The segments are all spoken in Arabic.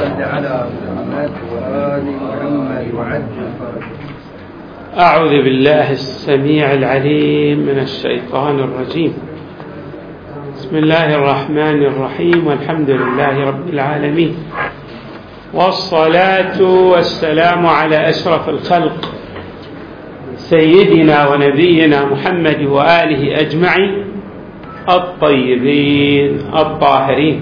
صل على محمد وآل محمد وعجل فرجه. أعوذ بالله السميع العليم من الشيطان الرجيم. بسم الله الرحمن الرحيم، والحمد لله رب العالمين، والصلاة والسلام على أشرف الخلق سيدنا ونبينا محمد وآله أجمعين الطيبين الطاهرين.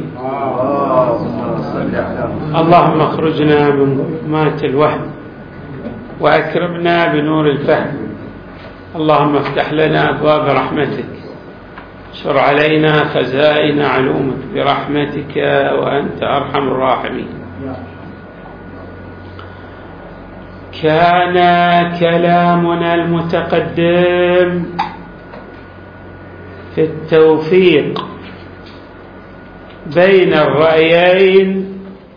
اللهم اخرجنا من ظلمات الوهم وأكرمنا بنور الفهم. اللهم افتح لنا أبواب رحمتك، اشر علينا خزائن علومك برحمتك وأنت أرحم الراحمين. كان كلامنا المتقدم في التوفيق بين الرأيين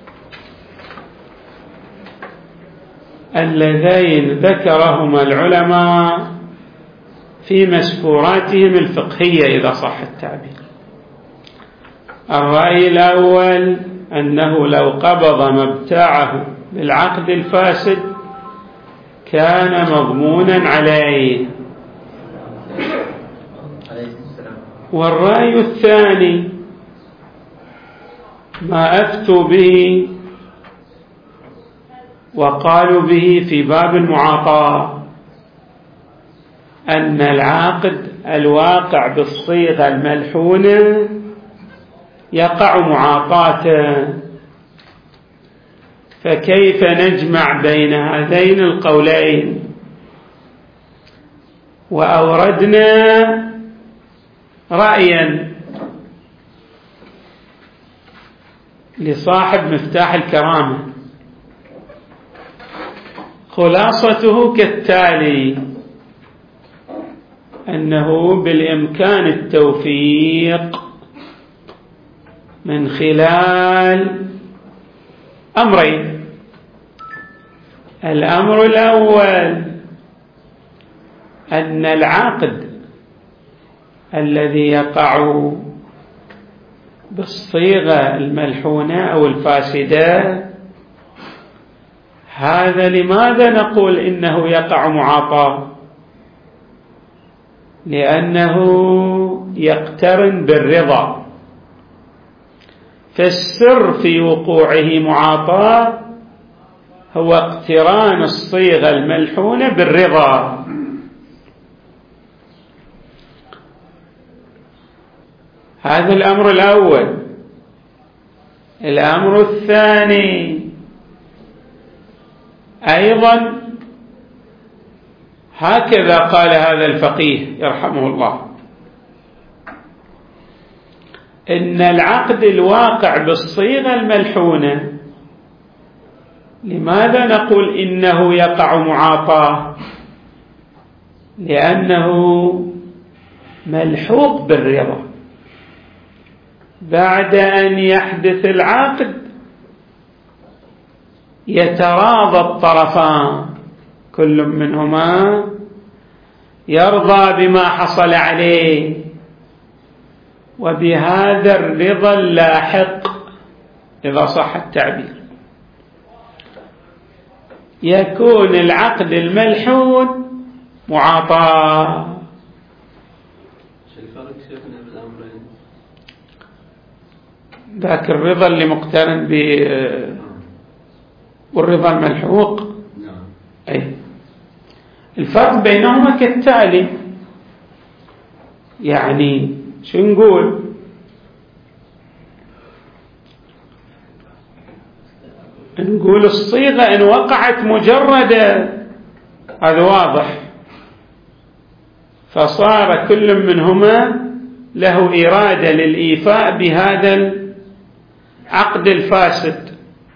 اللذين ذكرهما العلماء في مسفوراتهم الفقهية إذا صح التعبير. الرأي الأول أنه لو قبض مبتاعه بالعقد الفاسد كان مضمونا عليه. والرأي الثاني ما أفتوا به وقالوا به في باب المعاطاة، أن العقد الواقع بالصيغة الملحونة يقع معاطاة. فكيف نجمع بين هذين القولين؟ وأوردنا رأيا لصاحب مفتاح الكرامة، خلاصته كالتالي: أنه بالإمكان التوفيق من خلال أمرين. الأمر الأول أن العقد الذي يقع بالصيغة الملحونة أو الفاسدة، هذا لماذا نقول إنه يقع معاطاة؟ لأنه يقترن بالرضا، فالسر في وقوعه معاطاة هو اقتران الصيغة الملحونة بالرضا. هذا الأمر الأول. الأمر الثاني أيضا هكذا قال هذا الفقيه يرحمه الله: إن العقد الواقع بالصيغة الملحونة، لماذا نقول إنه يقع معاطاة؟ لأنه ملحوق بالرضا. بعد أن يحدث العقد يتراضى الطرفان، كل منهما يرضى بما حصل عليه، وبهذا الرضا اللاحق إذا صح التعبير يكون العقد الملحون معاطاة. ذاك الرضا اللي مقترن والرضا الملحوق، أي الفرق بينهما كالتالي. يعني شو نقول؟ نقول الصيغة إن وقعت مجردة هذا واضح، فصار كل منهما له إرادة للإيفاء بهذا العقد الفاسد،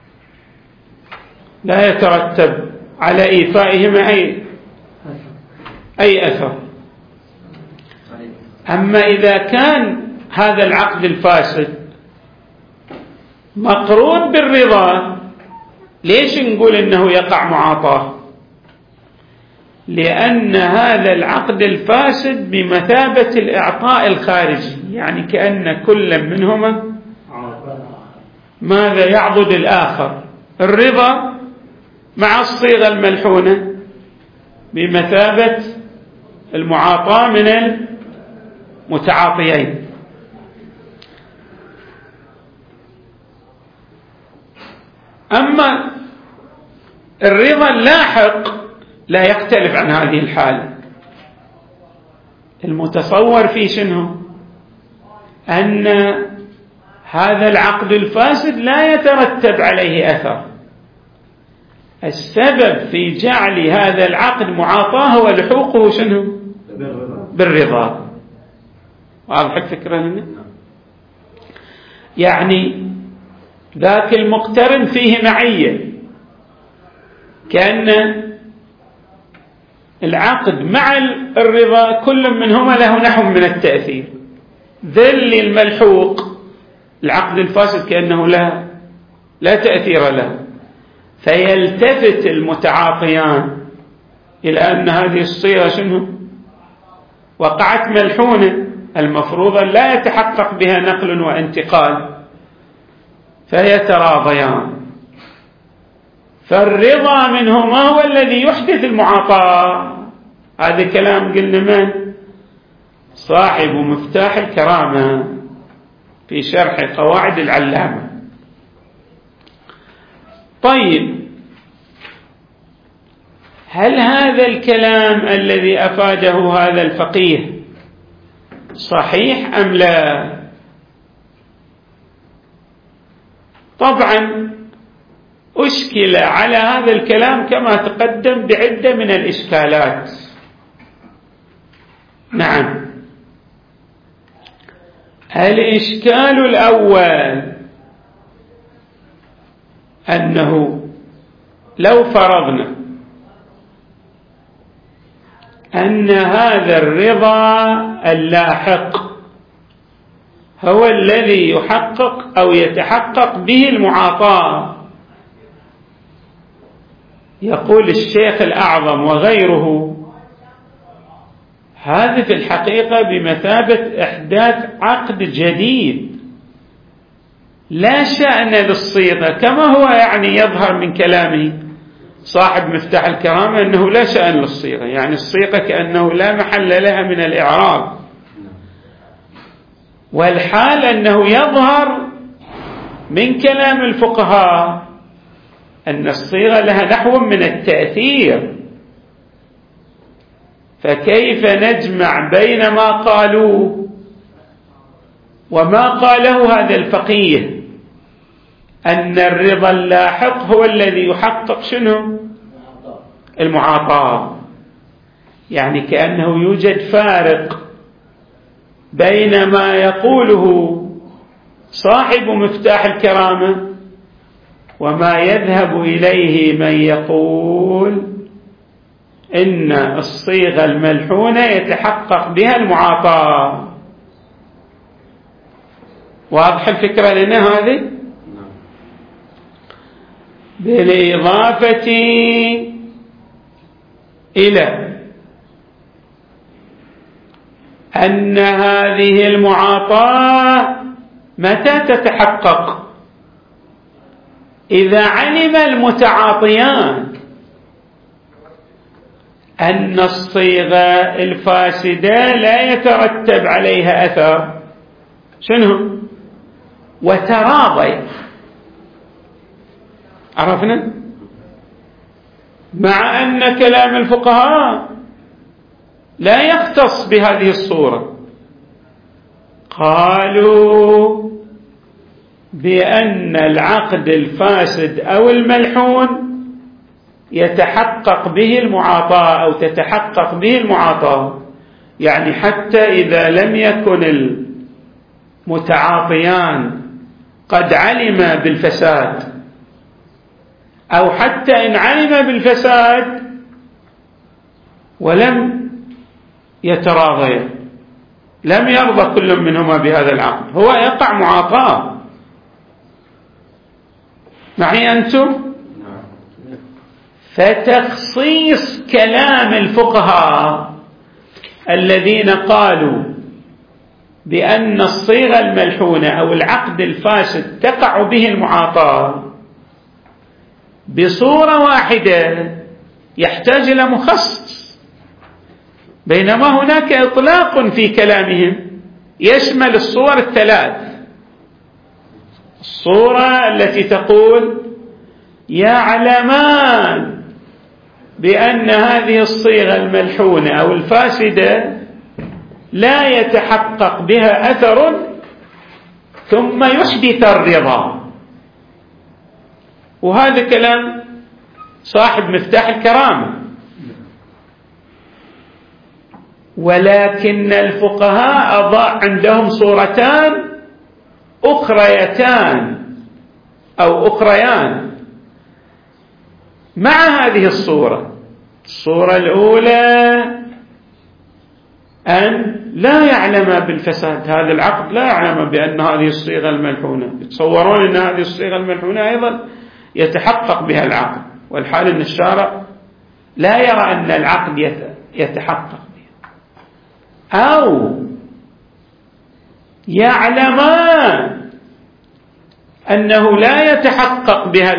لا يترتب على إيفائهما أي أثر. أما إذا كان هذا العقد الفاسد مقرون بالرضا، ليش نقول إنه يقع معاطاة؟ لأن هذا العقد الفاسد بمثابة الإعطاء الخارجي، يعني كأن كل منهما ماذا يعضد الآخر؟ الرضا مع الصيغة الملحونة بمثابة المعاطاة من المتعاطيين. أما الرضا اللاحق لا يختلف عن هذه الحالة. المتصور في شنو؟ أن هذا العقد الفاسد لا يترتب عليه أثر. السبب في جعل هذا العقد معاطاة هو لحوقه شنو؟ بالرضا. واضح الفكرة لنا؟ يعني ذاك المقترن فيه معية، كأن العقد مع الرضا كل منهما له نحو من التأثير. ذل الملحوق العقد الفاسد كأنه لا تأثير له، فيلتفت المتعاطيان إلى أن هذه الصيغة شنو؟ وقعت ملحونة، المفروض لا يتحقق بها نقل وانتقال، فيتراضيان. فالرضا منهما هو الذي يحدث المعاطاة. هذا كلام قلنا من؟ صاحب مفتاح الكرامة في شرح قواعد العلامة. طيب، هل هذا الكلام الذي أفاده هذا الفقيه صحيح أم لا؟ طبعا أشكل على هذا الكلام كما تقدم بعدة من الإشكالات. نعم، الإشكال الأول أنه لو فرضنا أن هذا الرضا اللاحق هو الذي يحقق أو يتحقق به المعاطاة، يقول الشيخ الأعظم وغيره هذا في الحقيقة بمثابة إحداث عقد جديد لا شأن للصيغة، كما هو يعني يظهر من كلامه صاحب مفتاح الكرامة أنه لا شأن للصيغة، يعني الصيغة كأنه لا محل لها من الإعراب، والحال أنه يظهر من كلام الفقهاء أن الصيغة لها نحو من التأثير. فكيف نجمع بين ما قالوه وما قاله هذا الفقيه أن الرضا اللاحق هو الذي يحقق شنو؟ المعاطاة. يعني كأنه يوجد فارق بين ما يقوله صاحب مفتاح الكرامة وما يذهب إليه من يقول إن الصيغة الملحونة يتحقق بها المعاطاة. واضح الفكرة لنا هذه؟ بالإضافة إلى أن هذه المعاطاة متى تتحقق؟ إذا علم المتعاطيان أن الصيغة الفاسدة لا يترتب عليها أثر شنو؟ وتراضي. عرفنا؟ مع أن كلام الفقهاء لا يختص بهذه الصورة، قالوا بأن العقد الفاسد أو الملحون يتحقق به المعاطاة أو تتحقق به المعاطاة، يعني حتى إذا لم يكن المتعاطيان قد علما بالفساد أو حتى إن علم بالفساد ولم يتراضيا، لم يرضى كل منهما بهذا العقد، هو يقع معاطاة. معي أنتم؟ فتخصيص كلام الفقهاء الذين قالوا بأن الصيغة الملحونة أو العقد الفاسد تقع به المعاطاة بصورة واحدة يحتاج إلى مخصص، بينما هناك إطلاق في كلامهم يشمل الصور الثلاث. الصورة التي تقول يعلمان بأن هذه الصيغة الملحونة أو الفاسدة لا يتحقق بها أثر ثم يحدث الرضا، وهذا كلام صاحب مفتاح الكرامة. ولكن الفقهاء عندهم صورتان أخريتان أو أخريان مع هذه الصورة. الصورة الأولى أن لا يعلم بالفساد، هذا العقد لا يعلم بأن هذه الصيغة الملحونة، يتصورون أن هذه الصيغة الملحونة أيضا يتحقق بها العقد، والحال أن الشارع لا يرى أن العقد يتحقق بها. أو يعلمان أنه لا يتحقق بها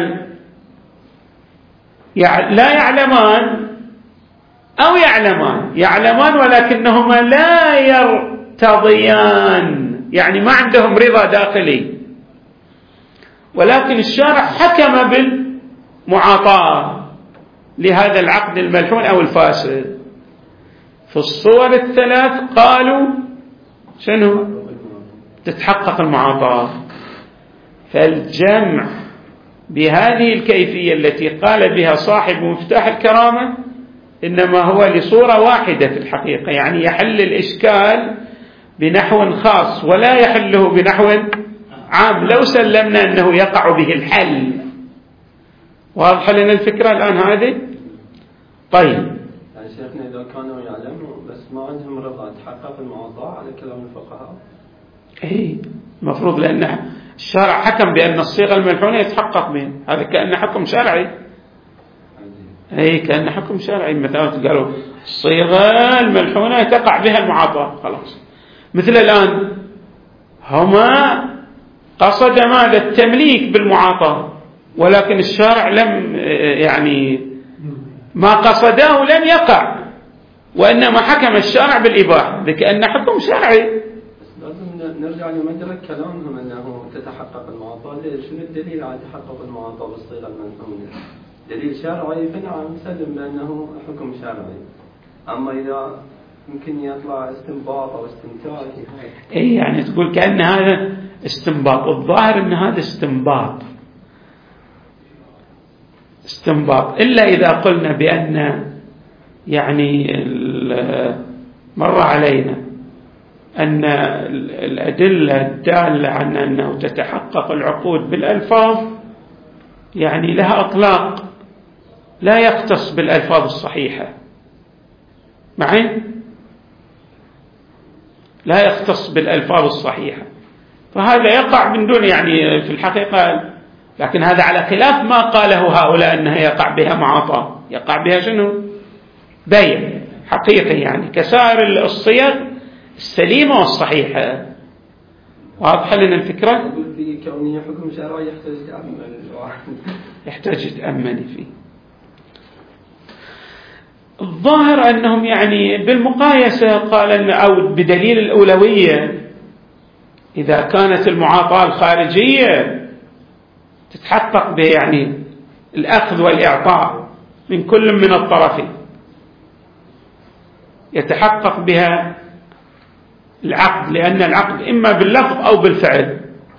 لا يعلمان أو يعلمان ولكنهما لا يرتضيان، يعني ما عندهم رضا داخلي، ولكن الشارع حكم بالمعاطاة لهذا العقد الملحون أو الفاسد. في الصور الثلاث قالوا شنو؟ تتحقق المعاطاة. فالجمع بهذه الكيفية التي قال بها صاحب مفتاح الكرامة إنما هو لصورة واحدة في الحقيقة، يعني يحل الإشكال بنحو خاص ولا يحله بنحو عام لو سلمنا أنه يقع به الحل. واضح لنا الفكرة الآن هذه؟ طيب يعني شيخنا إذا كانوا يعلموا بس ما عندهم رضا تحقق المعاطاة على كلام الفقهاء؟ إيه المفروض، لأن الشارع حكم بأن الصيغة الملحونة يتحقق به، هذا كأنه حكم شرعي. أي كأن حكم شرعي، مثلا قالوا الصيغة الملحونة تقع بها المعاطاة خلاص. مثل الآن هما قصد ماذا؟ التمليك بالمعاطاة، ولكن الشارع لم يعني ما قصده لم يقع، وإنما حكم الشارع بالإباحة، لكأن حكم شرعي. لازم نرجع لمدرك كلامهم أنه تتحقق المعاطاة. شنو الدليل على تحقق المعاطاة بالصيغة الملحونة؟ دليل شرعي فنعم سلم بأنه حكم شرعي، أما إذا يمكن يطلع استنباط أو استنتاج. إيه يعني تقول كأن هذا استنباط، الظاهر أن هذا استنباط إلا إذا قلنا بأن يعني مر علينا أن الأدلة الدالة عن أنه تتحقق العقود بالألفاظ يعني لها أطلاق لا يختص بالألفاظ الصحيحة، معي؟ لا يختص بالألفاظ الصحيحة، فهذا يقع من دون يعني في الحقيقة، لكن هذا على خلاف ما قاله هؤلاء أنها يقع بها معاطاة، يقع بها شنو؟ بيع حقيقي، يعني كسائر الصيغ السليمة والصحيحة. واضح لنا الفكرة؟ يقول في كونية حكم شرعي يحتاج يتأمل فيه. الظاهر أنهم يعني بالمقايسة قال أن أو بدليل الأولوية إذا كانت المعاطاة الخارجية تتحقق به يعني الأخذ والإعطاء من كل من الطرفين، يتحقق بها العقد، لأن العقد إما باللفظ أو بالفعل،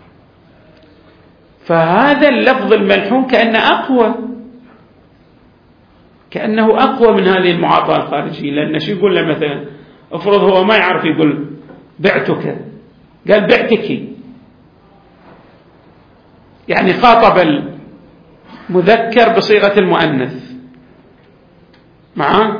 فهذا اللفظ الملحون كأنه أقوى من هذه المعاطاة الخارجية. لأن شو يقول له مثلا؟ افرض هو ما يعرف يقول بعتك، قال بعتك، يعني خاطب المذكر بصيغة المؤنث معه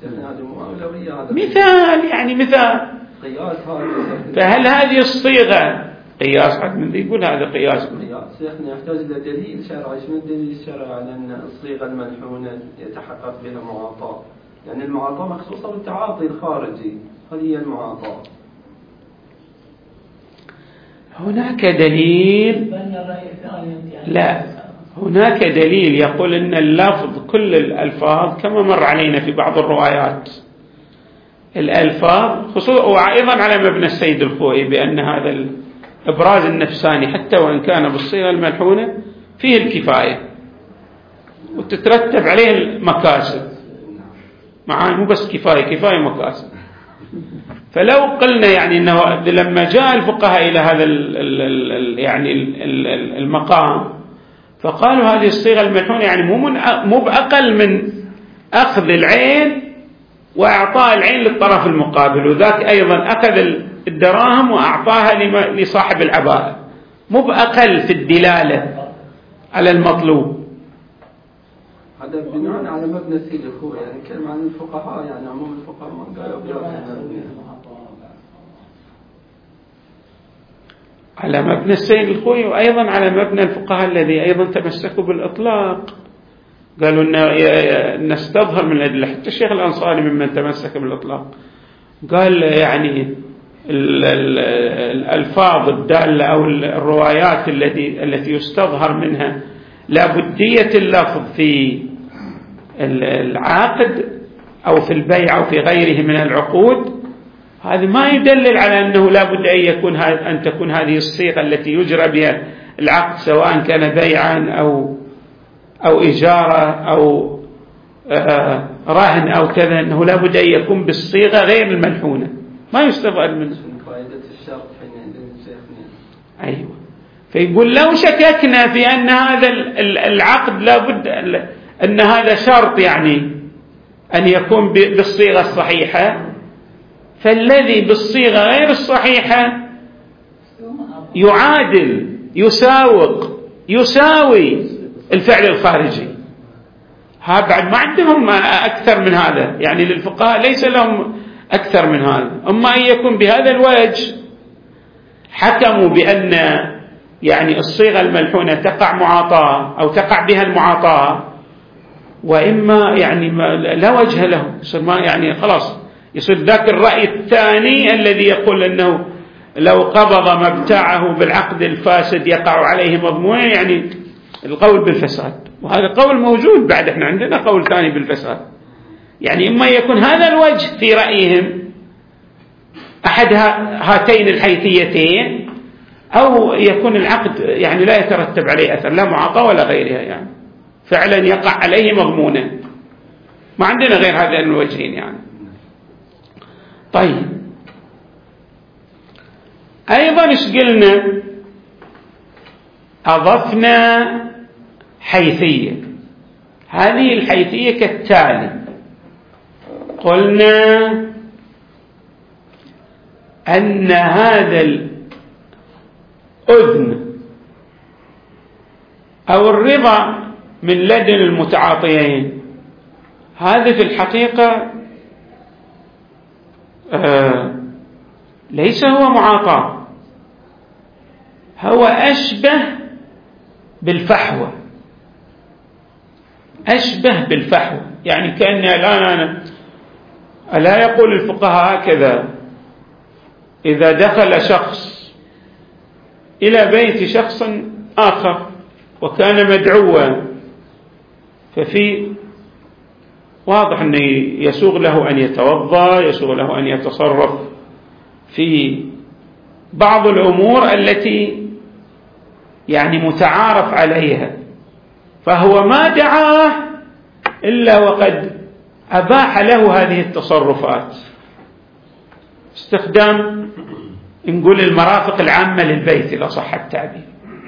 مثال، يعني مثال. فهل هذه الصيغة قياس؟ حد من يقول هذا قياس؟ شيخنا يحتاج إلى دليل شرعي. شنو الدليل الشرعي على أن الصيغة الملحونة يتحقق بها معاطاة؟ يعني المعاطاة مخصوصة بالتعاطي الخارجي، هذه هي المعاطاة. هناك دليل، لا، هناك دليل يقول إن اللفظ كل الألفاظ كما مر علينا في بعض الروايات، الألفاظ خصوصا وأيضا على مبنى السيد الخوئي بأن هذا الإبراز النفساني حتى وإن كان بالصيغة الملحونة فيه الكفاية وتترتب عليه المكاسب، معاه مو بس كفاية مكاسب. فلو قلنا يعني أنه لما جاء الفقهاء إلى هذا يعني المقام فقالوا هذه الصيغة الملحونة يعني مو بأقل من أخذ العين وإعطاء العين للطرف المقابل، وذاك أيضا أخذ الدراهم وأعطاها لصاحب العباءة، مو بأقل في الدلالة على المطلوب. هذا بناء على مبنى السيد الخوئي، يعني كلمة عن الفقهاء يعني عموم الفقهاء ما قالوا على مبنى السيد الخوئي وأيضا على مبنى الفقهاء الذي أيضا تمسكوا بالإطلاق، قالوا أن نستظهر من الأدلة. حتى الشيخ الأنصاري ممن تمسك بالإطلاق قال يعني الألفاظ الدالة أو الروايات التي يستظهر منها لابدية اللفظ في العقد أو في البيع أو في غيره من العقود، هذا ما يدلل على أنه لابد أن تكون هذه الصيغة التي يجرى بها العقد سواء كان بيعا أو إجارة أو رهن أو كذا، أنه لابد أن يكون بالصيغة غير الملحونة، ما يستفاد منه. أيوة. فيقول لو شككنا في أن هذا العقد لابد أن هذا شرط يعني أن يكون بالصيغة الصحيحة، فالذي بالصيغة غير الصحيحة يعادل يساوي الفعل الخارجي. ها بعد ما عندهم أكثر من هذا، يعني للفقهاء ليس لهم أكثر من هذا، أما أن يكون بهذا الوجه حكموا بأن يعني الصيغة الملحونة تقع معاطاة أو تقع بها المعاطاة، وإما يعني لا وجه له، يصير ما يعني خلاص يصير ذاك الرأي الثاني الذي يقول أنه لو قبض مبتاعه بالعقد الفاسد يقع عليه مضمونا، يعني القول بالفساد، وهذا قول موجود بعد، احنا عندنا قول ثاني بالفساد. يعني إما يكون هذا الوجه في رأيهم أحد هاتين الحيثيتين، أو يكون العقد يعني لا يترتب عليه أثر لا معاطاة ولا غيرها، يعني فعلا يقع عليه مضمونا، ما عندنا غير هذين الوجهين يعني. طيب أيضا إيش قلنا؟ أضفنا حيثية، هذه الحيثية كالتالي: قلنا أن هذا الأذن أو الرضا من لدن المتعاطيين هذا في الحقيقة ليس هو معاطاة، هو أشبه بالفحوى، يعني كأن الآن ألا يقول الفقهاء هكذا: إذا دخل شخص إلى بيت شخص آخر وكان مدعوا، ففي واضح أنه يسوغ له أن يتوضأ، يسوغ له أن يتصرف في بعض الأمور التي يعني متعارف عليها، فهو ما دعاه إلا وقد أباح له هذه التصرفات، استخدام نقول المرافق العامة للبيت إذا صح التعبير.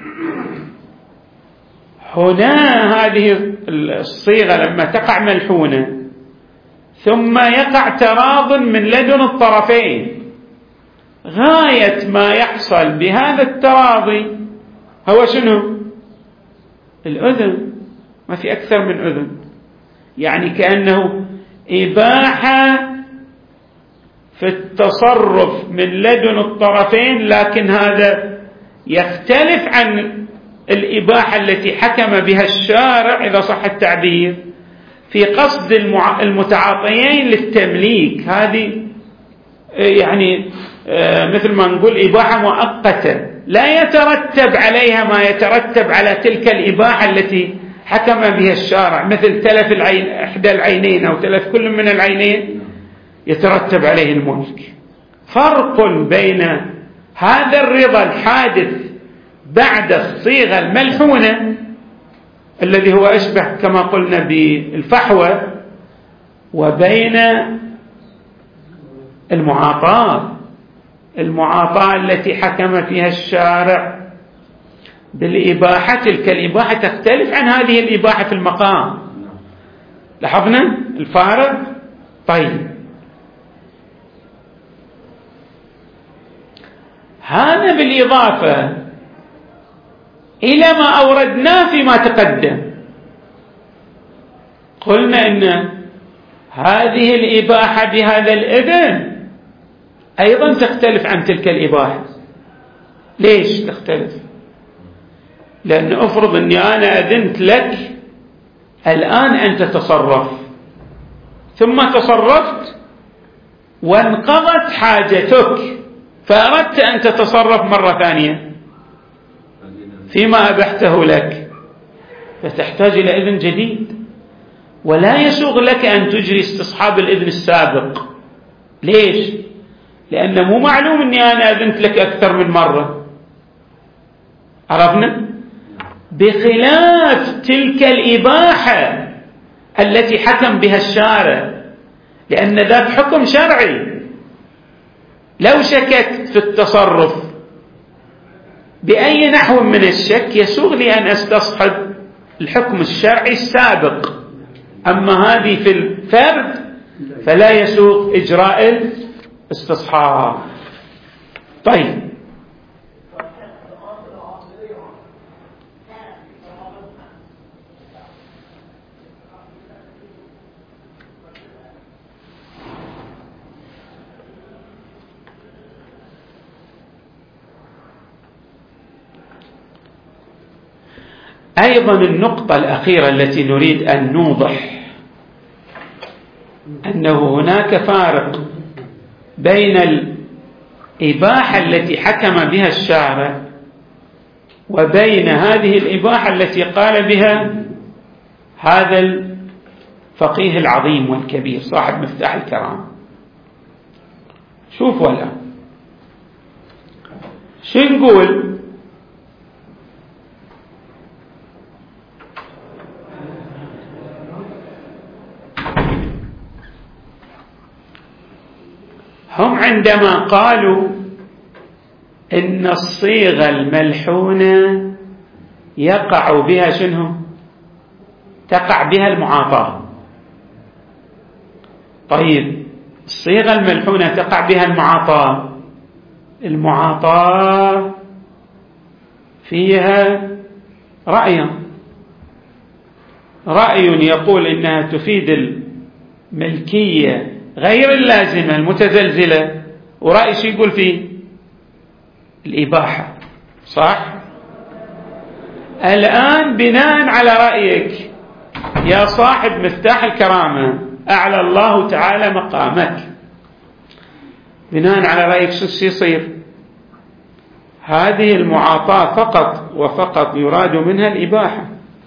هنا هذه الصيغة لما تقع ملحونة ثم يقع تراض من لدن الطرفين، غاية ما يحصل بهذا التراضي هو شنو؟ الأذن، ما في أكثر من أذن، يعني كأنه إباحة في التصرف من لدن الطرفين، لكن هذا يختلف عن الإباحة التي حكم بها الشارع إذا صح التعبير في قصد المتعاطيين للتمليك. هذه يعني مثل ما نقول إباحة مؤقتة، لا يترتب عليها ما يترتب على تلك الإباحة التي حكم بها الشارع، مثل تلف إحدى العينين أو تلف كل من العينين يترتب عليه الملك. فرق بين هذا الرضا الحادث بعد الصيغة الملحونة الذي هو أشبه كما قلنا بالفحوى، وبين المعاطاة التي حكم فيها الشارع بالإباحة. تلك الإباحة تختلف عن هذه الإباحة في المقام. لاحظنا الفارق؟ طيب، هذا بالإضافة إلى ما أوردناه فيما تقدم. قلنا إن هذه الإباحة بهذا الإذن أيضا تختلف عن تلك الإباحة. ليش تختلف؟ لأن أفرض أني أنا أذنت لك الآن أن تتصرف، ثم تصرفت وانقضت حاجتك فأردت أن تتصرف مرة ثانية فيما أبحته لك، فتحتاج إلى إذن جديد، ولا يسوغ لك أن تجري استصحاب الإذن السابق. ليش؟ لأنه مو معلوم أني أنا أذنت لك أكثر من مرة. عرفنا؟ بخلاف تلك الإباحة التي حكم بها الشارع، لأن ذاك حكم شرعي. لو شككت في التصرف بأي نحو من الشك يسوغ لي أن أستصحب الحكم الشرعي السابق، أما هذه في الفرد فلا يسوغ إجراء الاستصحاب. طيب، أيضا النقطة الأخيرة التي نريد أن نوضح أنه هناك فارق بين الإباحة التي حكم بها الشارع وبين هذه الإباحة التي قال بها هذا الفقيه العظيم والكبير صاحب مفتاح الكرامة. شوفوا الآن شو نقول. هم عندما قالوا إن الصيغة الملحونة يقع بها شنو؟ تقع بها المعاطاة. طيب، الصيغة الملحونة تقع بها المعاطاة فيها رأي يقول إنها تفيد الملكية غير اللازمة المتزلزلة، ورأي شو يقول فيه الإباحة. صح؟ الآن بناء على رأيك يا صاحب مفتاح الكرامة أعلى الله تعالى مقامك، بناء على رأيك شو يصير؟ هذه المعاطاة فقط وفقط يراد منها الإباحة،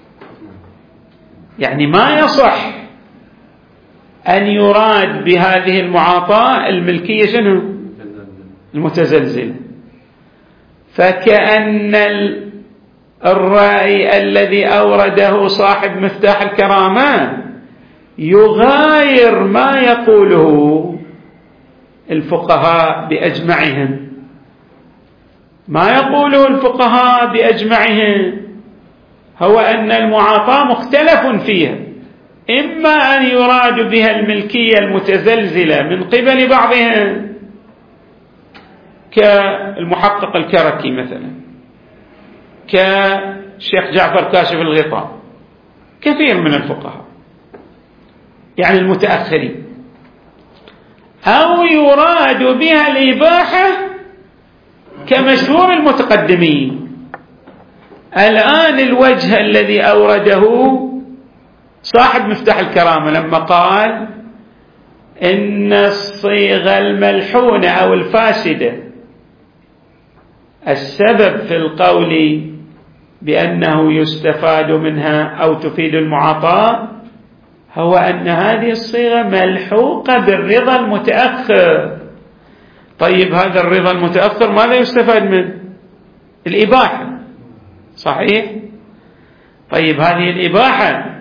يعني ما يصح أن يراد بهذه المعاطاة الملكية شنو؟ المتزلزلة. فكأن الرأي الذي أورده صاحب مفتاح الكرامة يغاير ما يقوله الفقهاء بأجمعهم. ما يقوله الفقهاء بأجمعهم هو أن المعاطاة مختلف فيها، إما أن يراد بها الملكية المتزلزلة من قبل بعضهم كالمحقق الكركي مثلا، كشيخ جعفر كاشف الغطاء، كثير من الفقهاء يعني المتأخرين، أو يراد بها الإباحة كمشهور المتقدمين. الآن الوجه الذي أورده صاحب مفتاح الكرامة لما قال إن الصيغة الملحونة أو الفاسدة السبب في القول بأنه يستفاد منها أو تفيد المعاطاة هو أن هذه الصيغة ملحوقة بالرضا المتأخر. طيب هذا الرضا المتأخر ماذا يستفاد منه؟ الإباحة، صحيح؟ طيب هذه الإباحة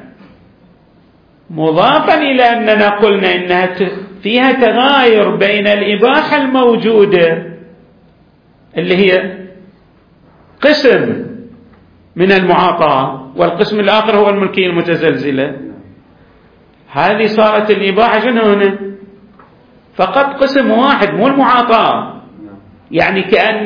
مضافا إلى أننا قلنا إنها فيها تغاير بين الإباحة الموجودة اللي هي قسم من المعاطاة والقسم الآخر هو الملكية المتزلزلة. هذه صارت الإباحة شنو هنا؟ فقط قسم واحد مو المعاطاة. يعني كأن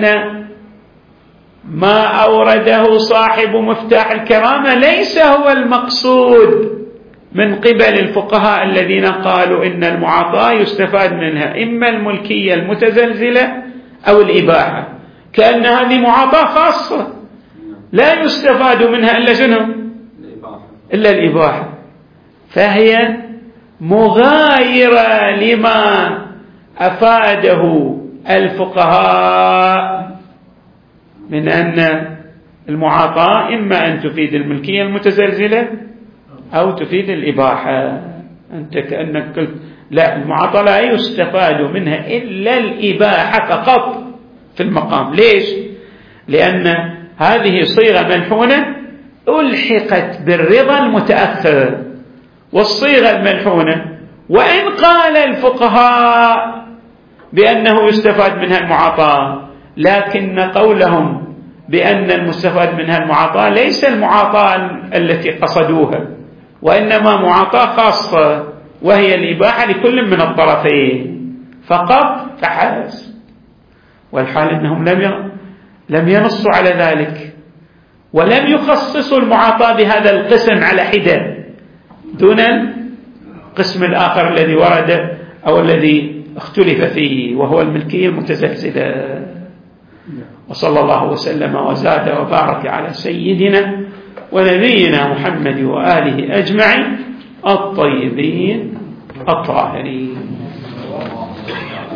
ما أورده صاحب مفتاح الكرامة ليس هو المقصود من قبل الفقهاء الذين قالوا إن المعاطاة يستفاد منها إما الملكية المتزلزلة أو الإباحة، كأن هذه معاطاة خاصة لا يستفاد منها إلا شنو؟ إلا الإباحة. فهي مغايرة لما أفاده الفقهاء من أن المعاطاة إما أن تفيد الملكية المتزلزلة أو تفيد الإباحة. أنت كأنك قلت لا، المعاطاة لا يستفاد منها إلا الإباحة فقط في المقام. ليش؟ لأن هذه صيغة ملحونة ألحقت بالرضا المتأخر، والصيغة الملحونة وإن قال الفقهاء بأنه يستفاد منها المعاطاة، لكن قولهم بأن المستفاد منها المعاطاة ليس المعاطاة التي قصدوها، وإنما معاطاة خاصة وهي الإباحة لكل من الطرفين فقط فحسب. والحال أنهم لم ينصوا على ذلك ولم يخصصوا المعاطاة بهذا القسم على حدة دون القسم الآخر الذي ورد أو الذي اختلف فيه وهو الملكية المتزلزلة. وصلى الله وسلم وزاد وبارك على سيدنا ونبينا محمد وآله أجمعين الطيبين الطاهرين.